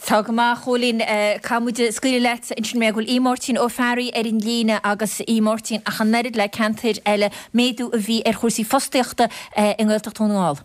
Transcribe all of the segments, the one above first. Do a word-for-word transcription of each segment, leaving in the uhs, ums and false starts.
Tá go má cholín camúide scuile leit in sin megul ímórtín ó ferí ar in líne agus ímórtín a chan nerid le cantir eile méadú a bhí ar chósaí fosteachta in ghilteachtónáil.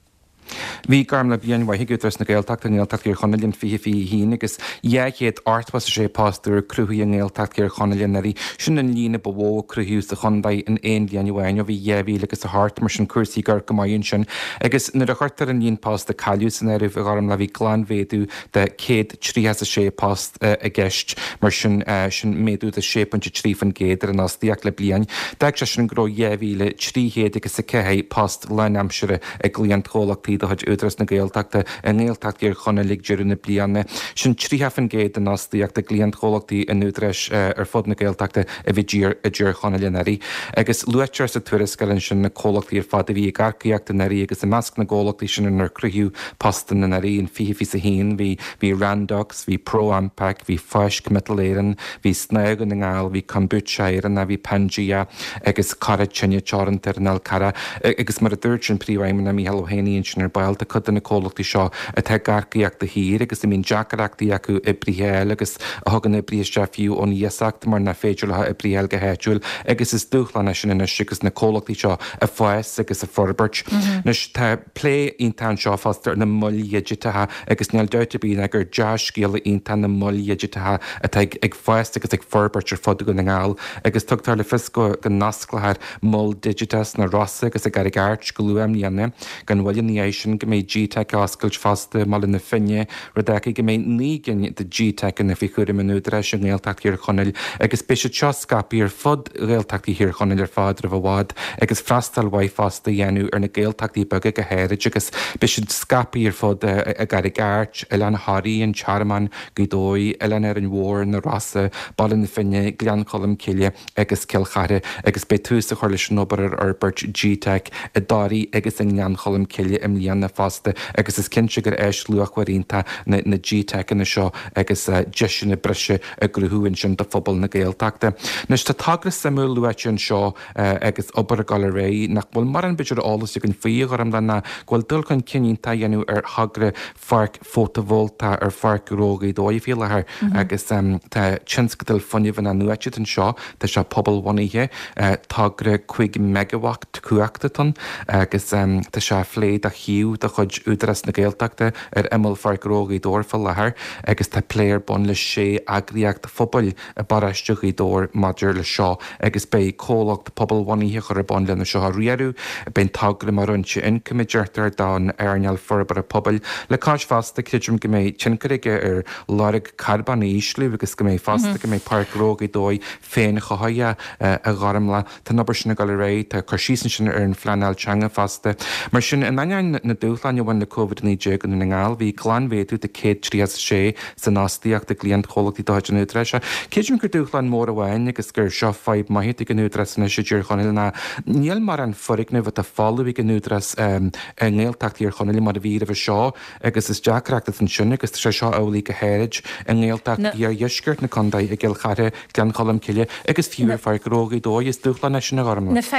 Bhí garm le bíon bhaith hiútas na ggéalteachta ngéalteach ar chonaileann fi fi híine agus dhéhéad artwas sé pástú cruthí an ggéalteach ar chonaileann naí sin an lína bhó cruthús a chundaid in éon líanúhain ó bhí dhéhí agus a hart mar sin cuasaí gur go maion sin agus na a chuirtar an líon pást a caiú san airh a garm le bhí glanvéadú de céad trí a sé pást a gceist mar sin sin méadú a sépon trí fan géidir an astíach le blian. Deag se sin gro dhéhí le tríhéad agus a cehé pást leamsere ag líon tólachtaí a chuid údras na ggéalteachta a ggéalteachtaí ar chonaigh dearúna blianana. Sin tríhefan géad an astíach de glíon tólachtaí in údras ar fod na ggéalteachta a bhí dír a dúr chonaileanarí. Agus luitear sa tuairiscailin sin na cólachtaí ar fad a bhí garcaíachta narí agus a measc na ggólachtaí sin ar cruthú pastan na narí in fihi sa hín, hí hí Randox, hí Pro-Ampac, hí Feisc Metaléiran, hí Sneag an ngáil, hí Kombuchairan a bhí Pangea agus cara tsinne tearantar an cara agus mar a dúirt sin príomhhaimna na mí heilhéíonn sin ar bailta chud na cólachtaí seo a the garcaíachta hír agus i mín deacarachtaí acu i bríhéil agus a thugan i bríiste fiú ón dhéasachta mar na féidir lethe i bríhéil go héitiúil agus is dúchlanna sin ina sigus na cólachtaí seo a foies agus a forbert. Nus tá lé iontan seo fastar na molliaiditathe agus neal deuta bíon agur deas scéala iontan na molliaiditathe a ag foies agus ag forbert ar fod go na ngáil agus tugtar le fisco go nasclathir moll digitas na rossa agus a gar gart go luam níanana gan bhfuil níéis go méid G-Tech ascailt fasta mal in na finne rudacha go méid nígan de G-Tech in na fi chuir minúdra sin ggéalteachtaí ar chonail agus be se teoscapaí ar fod ggéalteachtaí hir chonail ar fád a bhád agus freistal bhaid fasta dhéanú ar na ggéalteachtaí bega go héirid agus be se scapaí ar fod a gar gart eile an Harí an Charman go dói eile ar an mhór na rasa ball in na finne glean cholam ciile agus cilchare agus be tús a chuir leis nóbar ar bert G-Tech a dáí agus in glean cholam ciile im líanana fasta agus is cinse gur éis luachhaínta na, na G-Tech in na seo agus uh, deisi na brise a grúthúin sin de fphobal na ggéalteachta. Nus tá tagra samú luaitin seo uh, agus obair a gal ré nach bhfuil mar an bidir álas ag an fío am lena ghfuil dulcan cinínta dhéanú ar hagra farc fótavólta ar farc rógaí dói fí lethir agus um, tá tinscadal funniuhan a nuaitin an seo tá se pobl bhaíthe uh, tagra chuig megawatt cuaachtaton agus um, tá se phléad a hiú de chud údras na ggéalteachta ar imil farc rógaí dóir fel lethir agus tá pléir bon le sé agriacht fphobal a baristeach í dóir maidir le seo agus bé cólacht pobl bhaíthe chur a bon lena seo riarú ben tagra mar runse incomidgeirtar dáin airneal forbar a pobl le cáis fasta cidim go méid tincaige ar lárig carbaníslú agus go méid fasta go méid parc rógaí dói féin chohaia a garamla tá nabar sinna gal ré tá chusísan sin ar an flaáil teanga fasta mar sin in aine na dúchlein bhain le COVID níide an na ngáil bhí glanvéadú de cé trí sé san nástaíach de glíon cholachtaí dáidir útreise. Céidir gur dúchlein mór a bhhain agus gur seo fáib maithe an útresna sé dúr chonail na níl mar an forigna bheit a fáú an útras an ggéalteachtaí ar chonail mar a bhí a bh seo agus is deachreachta an sinna agus sé seo eolaí go héid an ggéalteachtaí ar dhiisgurt na condaid a ggéalchare gan cholam ciile agus fiúr fear rógaí dói is dúchlein sin na garmla.